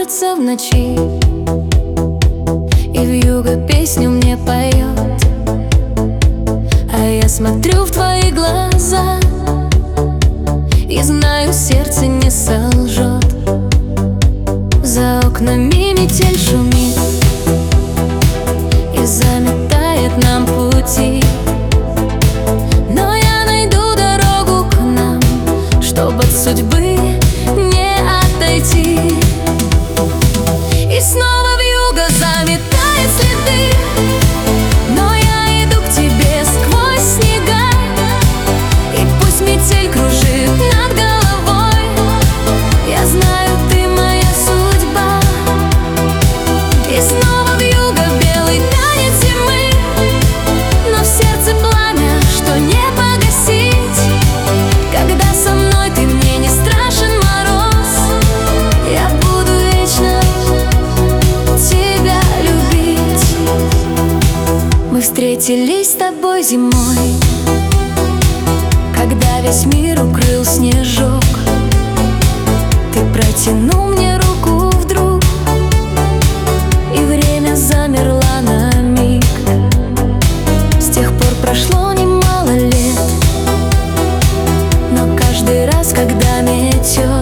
улица в ночи, и вьюга песню мне поет. А я смотрю в твои глаза и знаю, сердце не солжет. За окнами метель шумит и заметает нам пути, но я найду дорогу к нам, чтоб от судьбы не отойти. И снова вьюга заметает следы, но я иду к тебе сквозь снега. И пусть метель кружит над головой, я знаю, ты моя судьба. И снова вьюга, белый танец зимы, но в сердце пламя, что не погасить. Когда со мной ты, мне не страшен мороз, я буду вечно тебя любить. Мы встретились с тобой зимой, когда весь мир укрыл снежок. Ты протянул мне руку вдруг, и время замерло на миг. С тех пор прошло немало лет, но каждый раз, когда метет